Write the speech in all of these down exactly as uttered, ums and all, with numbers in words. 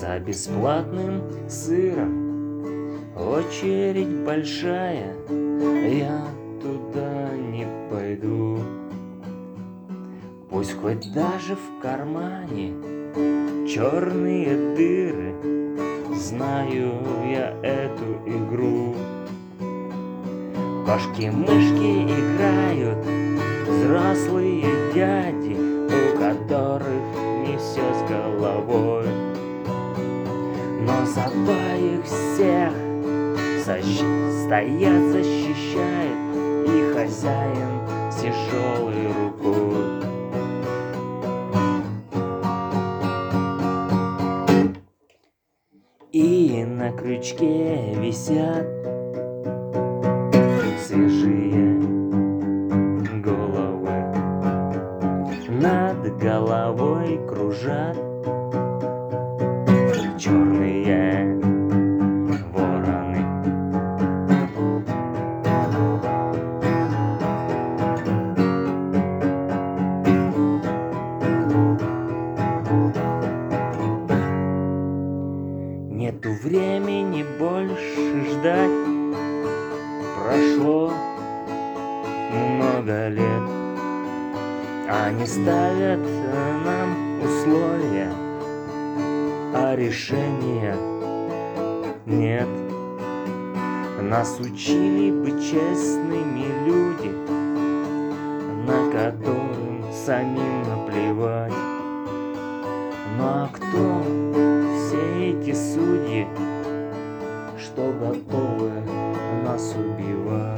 за бесплатным сыром. Очередь большая, я туда не пойду. Пусть хоть даже в кармане черные дыры, знаю я эту игру. В кошки-мышки играют взрослые дяди, у которых не все с головой. Но зато их всех защ... стоят, защищает и хозяин с тяжелой рукой. И на крючке висят свежие головы, над головой кружат черные вороны. Нету времени больше ждать, прошло много лет. Они ставят нам условия, а решения нет. Нас учили быть честными люди, на которым самим наплевать. Ну а кто все эти судьи, что готовы нас убивать?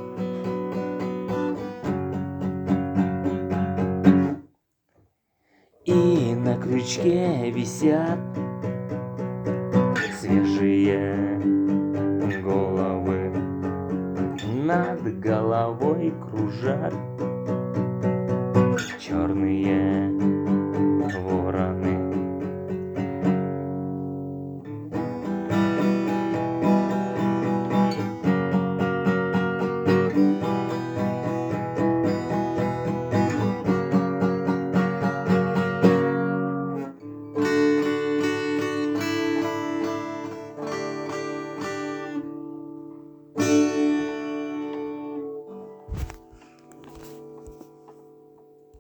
И на крючке висят свежие головы, над головой кружат черные